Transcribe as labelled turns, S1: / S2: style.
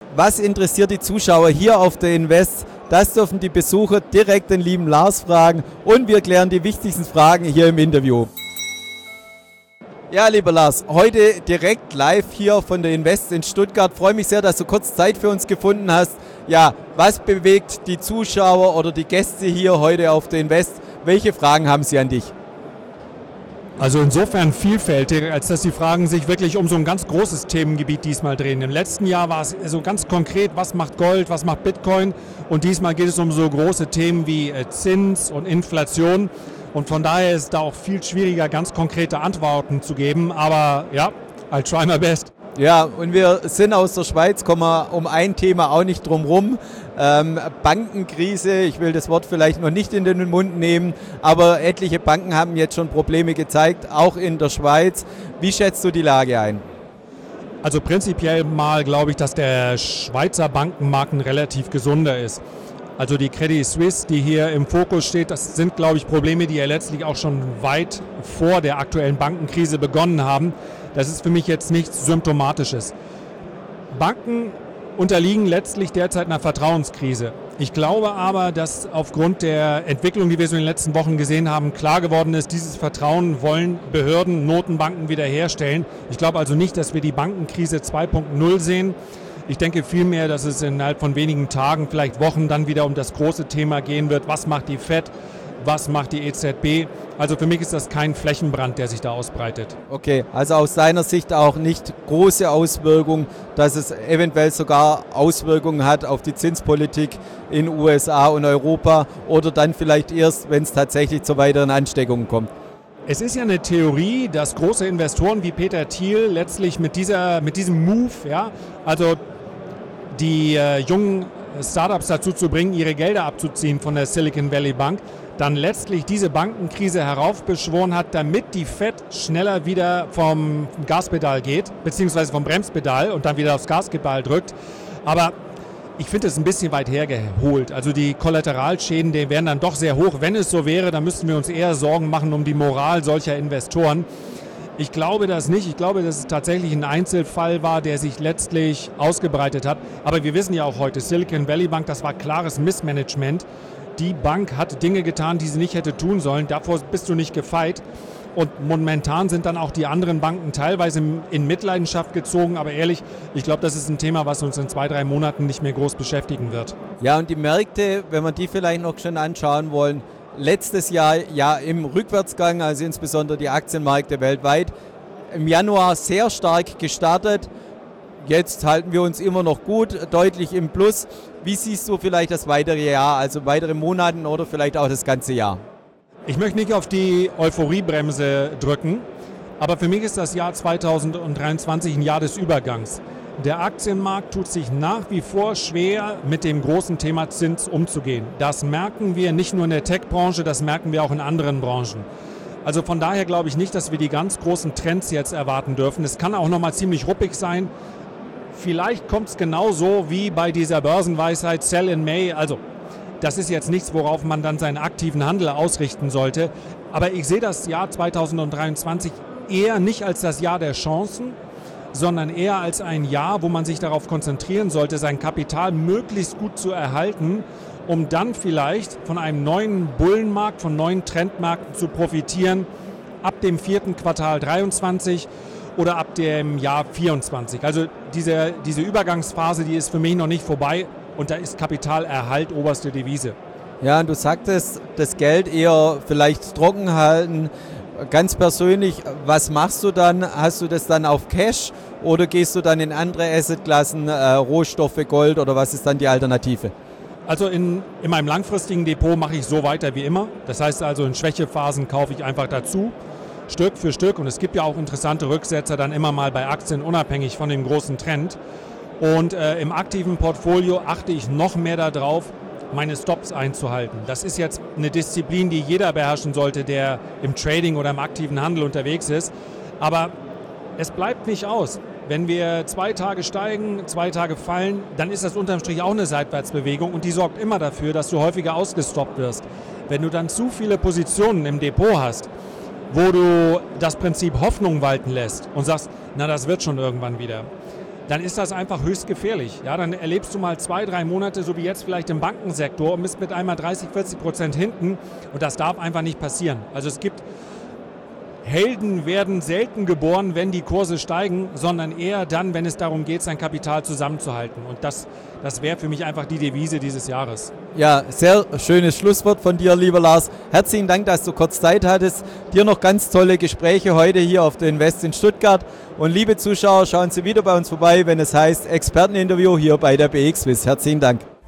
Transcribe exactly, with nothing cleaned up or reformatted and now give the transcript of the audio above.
S1: Was interessiert die Zuschauer hier auf der Invest? Das dürfen die Besucher direkt den lieben Lars fragen und wir klären die wichtigsten Fragen hier im Interview. Ja, lieber Lars, heute direkt live hier von der Invest in Stuttgart. Freue mich sehr, dass du kurz Zeit für uns gefunden hast. Ja, was bewegt die Zuschauer oder die Gäste hier heute auf der Invest? Welche Fragen haben sie an dich?
S2: Also insofern vielfältig, als dass die Fragen sich wirklich um so ein ganz großes Themengebiet diesmal drehen. Im letzten Jahr war es so ganz konkret, was macht Gold, was macht Bitcoin, und diesmal geht es um so große Themen wie Zins und Inflation, und von daher ist da auch viel schwieriger, ganz konkrete Antworten zu geben, aber ja, I'll try my best.
S1: Ja, und wir sind aus der Schweiz, kommen wir um ein Thema auch nicht drum rum. Ähm, Bankenkrise, ich will das Wort vielleicht noch nicht in den Mund nehmen, aber etliche Banken haben jetzt schon Probleme gezeigt, auch in der Schweiz. Wie schätzt du die Lage ein?
S2: Also prinzipiell mal glaube ich, dass der Schweizer Bankenmarkt ein relativ gesunder ist. Also die Credit Suisse, die hier im Fokus steht, das sind, glaube ich, Probleme, die ja letztlich auch schon weit vor der aktuellen Bankenkrise begonnen haben. Das ist für mich jetzt nichts Symptomatisches. Banken unterliegen letztlich derzeit einer Vertrauenskrise. Ich glaube aber, dass aufgrund der Entwicklung, die wir so in den letzten Wochen gesehen haben, klar geworden ist, dieses Vertrauen wollen Behörden, Notenbanken wiederherstellen. Ich glaube also nicht, dass wir die Bankenkrise zwei Punkt null sehen. Ich denke vielmehr, dass es innerhalb von wenigen Tagen, vielleicht Wochen, dann wieder um das große Thema gehen wird. Was macht die Fed? Was macht die E Z B? Also für mich ist das kein Flächenbrand, der sich da ausbreitet.
S1: Okay, also aus deiner Sicht auch nicht große Auswirkungen, dass es eventuell sogar Auswirkungen hat auf die Zinspolitik in U S A und Europa oder dann vielleicht erst, wenn es tatsächlich zu weiteren Ansteckungen kommt?
S2: Es ist ja eine Theorie, dass große Investoren wie Peter Thiel letztlich mit, dieser, mit diesem Move, ja, also die äh, jungen Startups dazu zu bringen, ihre Gelder abzuziehen von der Silicon Valley Bank, dann letztlich diese Bankenkrise heraufbeschworen hat, damit die Fed schneller wieder vom Gaspedal geht, beziehungsweise vom Bremspedal und dann wieder aufs Gaspedal drückt. Aber ich finde es ein bisschen weit hergeholt. Also die Kollateralschäden, die wären dann doch sehr hoch. Wenn es so wäre, dann müssten wir uns eher Sorgen machen um die Moral solcher Investoren. Ich glaube das nicht. Ich glaube, dass es tatsächlich ein Einzelfall war, der sich letztlich ausgebreitet hat. Aber wir wissen ja auch heute, Silicon Valley Bank, das war klares Missmanagement. Die Bank hat Dinge getan, die sie nicht hätte tun sollen. Davor bist du nicht gefeit. Und momentan sind dann auch die anderen Banken teilweise in Mitleidenschaft gezogen. Aber ehrlich, ich glaube, das ist ein Thema, was uns in zwei, drei Monaten nicht mehr groß beschäftigen wird.
S1: Ja, und die Märkte, wenn wir die vielleicht noch schon anschauen wollen, letztes Jahr ja im Rückwärtsgang, also insbesondere die Aktienmärkte weltweit, im Januar sehr stark gestartet. Jetzt halten wir uns immer noch gut, deutlich im Plus. Wie siehst du vielleicht das weitere Jahr, also weitere Monate oder vielleicht auch das ganze Jahr?
S2: Ich möchte nicht auf die Euphoriebremse drücken, aber für mich ist das Jahr zweitausenddreiundzwanzig ein Jahr des Übergangs. Der Aktienmarkt tut sich nach wie vor schwer, mit dem großen Thema Zins umzugehen. Das merken wir nicht nur in der Tech-Branche, das merken wir auch in anderen Branchen. Also von daher glaube ich nicht, dass wir die ganz großen Trends jetzt erwarten dürfen. Es kann auch noch mal ziemlich ruppig sein. Vielleicht kommt es genauso wie bei dieser Börsenweisheit Sell in May. Also das ist jetzt nichts, worauf man dann seinen aktiven Handel ausrichten sollte. Aber ich sehe das Jahr zweitausenddreiundzwanzig eher nicht als das Jahr der Chancen, sondern eher als ein Jahr, wo man sich darauf konzentrieren sollte, sein Kapital möglichst gut zu erhalten, um dann vielleicht von einem neuen Bullenmarkt, von neuen Trendmärkten zu profitieren, ab dem vierten Quartal dreiundzwanzig oder ab dem Jahr vierundzwanzig. Also diese, diese Übergangsphase, die ist für mich noch nicht vorbei und da ist Kapitalerhalt oberste Devise.
S1: Ja, und du sagtest, das Geld eher vielleicht trocken halten. Ganz persönlich, was machst du dann? Hast du das dann auf Cash oder gehst du dann in andere Assetklassen, äh, Rohstoffe, Gold oder was ist dann die Alternative?
S2: Also in, in meinem langfristigen Depot mache ich so weiter wie immer. Das heißt also, in Schwächephasen kaufe ich einfach dazu, Stück für Stück. Und es gibt ja auch interessante Rücksetzer dann immer mal bei Aktien, unabhängig von dem großen Trend. Und äh, im aktiven Portfolio achte ich noch mehr darauf, meine Stops einzuhalten. Das ist jetzt eine Disziplin, die jeder beherrschen sollte, der im Trading oder im aktiven Handel unterwegs ist. Aber es bleibt nicht aus. Wenn wir zwei Tage steigen, zwei Tage fallen, dann ist das unterm Strich auch eine Seitwärtsbewegung und die sorgt immer dafür, dass du häufiger ausgestoppt wirst. Wenn du dann zu viele Positionen im Depot hast, wo du das Prinzip Hoffnung walten lässt und sagst, na, das wird schon irgendwann wieder, dann ist das einfach höchst gefährlich. Ja, dann erlebst du mal zwei, drei Monate, so wie jetzt vielleicht im Bankensektor, und bist mit einmal dreißig, vierzig Prozent hinten. Und das darf einfach nicht passieren. Also es gibt Helden werden selten geboren, wenn die Kurse steigen, sondern eher dann, wenn es darum geht, sein Kapital zusammenzuhalten. Und das, das wäre für mich einfach die Devise dieses Jahres.
S1: Ja, sehr schönes Schlusswort von dir, lieber Lars. Herzlichen Dank, dass du kurz Zeit hattest. Dir noch ganz tolle Gespräche heute hier auf der Invest in Stuttgart. Und liebe Zuschauer, schauen Sie wieder bei uns vorbei, wenn es heißt Experteninterview hier bei der B X Swiss. Herzlichen Dank.